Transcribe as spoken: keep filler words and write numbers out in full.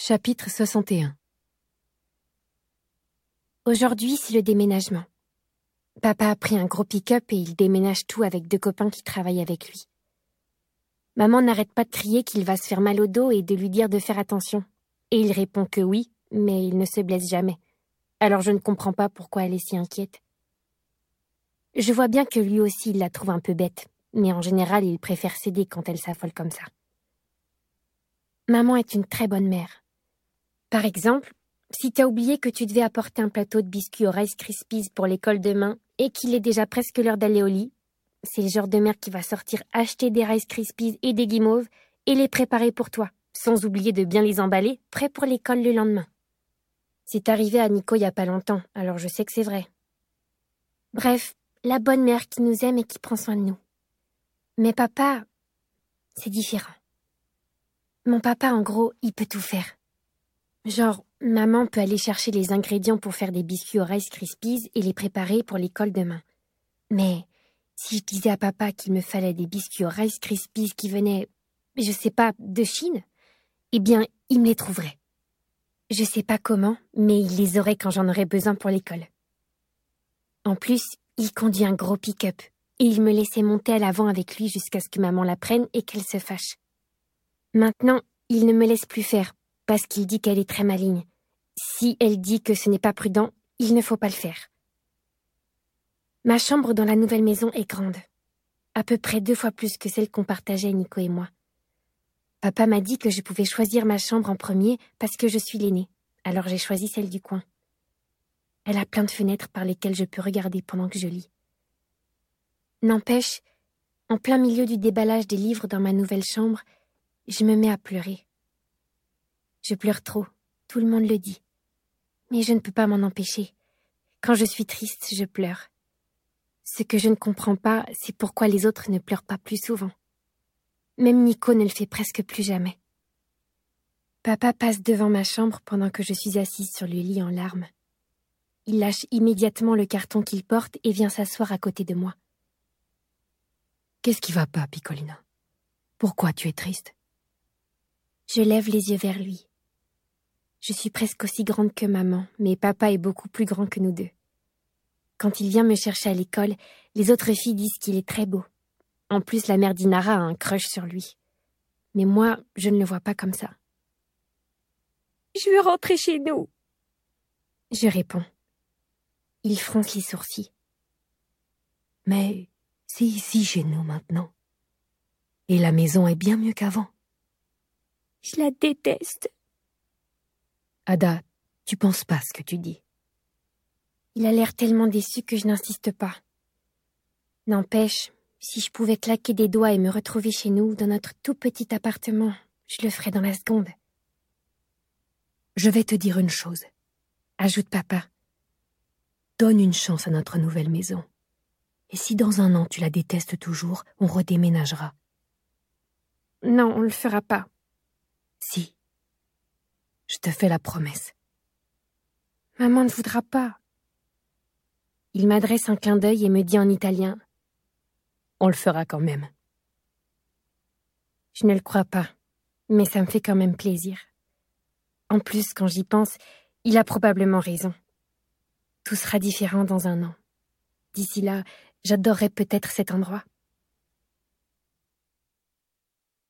Chapitre soixante et un. Aujourd'hui, c'est le déménagement. Papa a pris un gros pick-up et il déménage tout avec deux copains qui travaillent avec lui. Maman n'arrête pas de crier qu'il va se faire mal au dos et de lui dire de faire attention. Et il répond que oui, mais il ne se blesse jamais. Alors je ne comprends pas pourquoi elle est si inquiète. Je vois bien que lui aussi il la trouve un peu bête, mais en général il préfère céder quand elle s'affole comme ça. Maman est une très bonne mère. Par exemple, si t'as oublié que tu devais apporter un plateau de biscuits au Rice Krispies pour l'école demain et qu'il est déjà presque l'heure d'aller au lit, c'est le genre de mère qui va sortir acheter des Rice Krispies et des guimauves et les préparer pour toi, sans oublier de bien les emballer, prêts pour l'école le lendemain. C'est arrivé à Nico il y a pas longtemps, alors je sais que c'est vrai. Bref, la bonne mère qui nous aime et qui prend soin de nous. Mais papa, c'est différent. Mon papa, en gros, il peut tout faire. Genre, maman peut aller chercher les ingrédients pour faire des biscuits au Rice Krispies et les préparer pour l'école demain. Mais si je disais à papa qu'il me fallait des biscuits au Rice Krispies qui venaient, je sais pas, de Chine, eh bien, il me les trouverait. Je sais pas comment, mais il les aurait quand j'en aurais besoin pour l'école. En plus, il conduit un gros pick-up et il me laissait monter à l'avant avec lui jusqu'à ce que maman la prenne et qu'elle se fâche. Maintenant, il ne me laisse plus faire parce qu'il dit qu'elle est très maligne. Si elle dit que ce n'est pas prudent, il ne faut pas le faire. Ma chambre dans la nouvelle maison est grande, à peu près deux fois plus que celle qu'on partageait Nico et moi. Papa m'a dit que je pouvais choisir ma chambre en premier parce que je suis l'aînée, alors j'ai choisi celle du coin. Elle a plein de fenêtres par lesquelles je peux regarder pendant que je lis. N'empêche, en plein milieu du déballage des livres dans ma nouvelle chambre, je me mets à pleurer. Je pleure trop, tout le monde le dit. Mais je ne peux pas m'en empêcher. Quand je suis triste, je pleure. Ce que je ne comprends pas, c'est pourquoi les autres ne pleurent pas plus souvent. Même Nico ne le fait presque plus jamais. Papa passe devant ma chambre pendant que je suis assise sur le lit en larmes. Il lâche immédiatement le carton qu'il porte et vient s'asseoir à côté de moi. Qu'est-ce qui va pas, Piccolina? Pourquoi tu es triste? Je lève les yeux vers lui. Je suis presque aussi grande que maman, mais papa est beaucoup plus grand que nous deux. Quand il vient me chercher à l'école, les autres filles disent qu'il est très beau. En plus, la mère d'Inara a un crush sur lui. Mais moi, je ne le vois pas comme ça. Je veux rentrer chez nous. Je réponds. Il fronce les sourcils. Mais c'est ici chez nous maintenant. Et la maison est bien mieux qu'avant. Je la déteste. Ada, tu penses pas ce que tu dis. Il a l'air tellement déçu que je n'insiste pas. N'empêche, si je pouvais claquer des doigts et me retrouver chez nous, dans notre tout petit appartement, je le ferais dans la seconde. Je vais te dire une chose, ajoute papa. Donne une chance à notre nouvelle maison. Et si dans un an tu la détestes toujours, on redéménagera. Non, on le fera pas. Si. Je te fais la promesse. Maman ne voudra pas. Il m'adresse un clin d'œil et me dit en italien. On le fera quand même. Je ne le crois pas, mais ça me fait quand même plaisir. En plus, quand j'y pense, il a probablement raison. Tout sera différent dans un an. D'ici là, j'adorerais peut-être cet endroit.